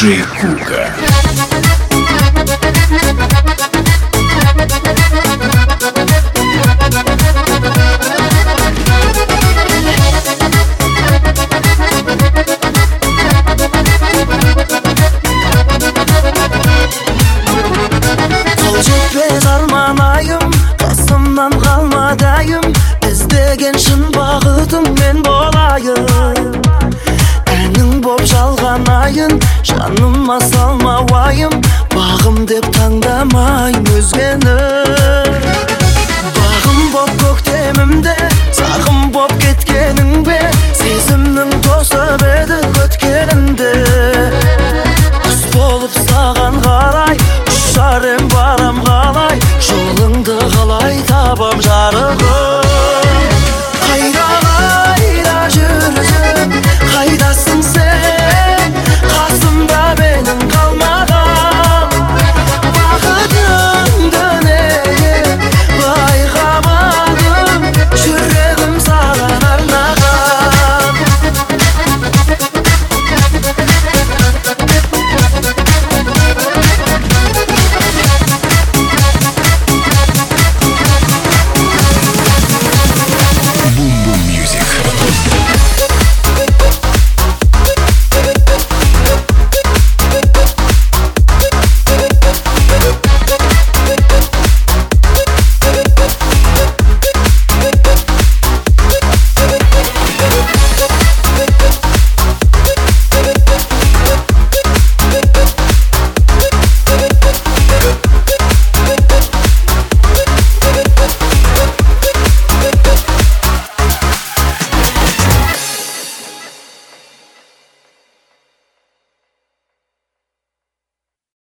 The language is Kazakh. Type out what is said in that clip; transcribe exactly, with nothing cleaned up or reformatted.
диджей Кука. Қол жетпес арманайым, қасымнан қалмадайым, іздеген шын бақытым мен болайын. Әнің боп жалғанайын, жаныма салма уайым, бағым деп таңдамайым өзгені. Бағым боп көктемімде, сағым боп кеткенің бе, сезімнің тосып еді өткенімде. Құс болып саған қарай, ұшар ем барам қалай, жолыңды қалай табам жарығым.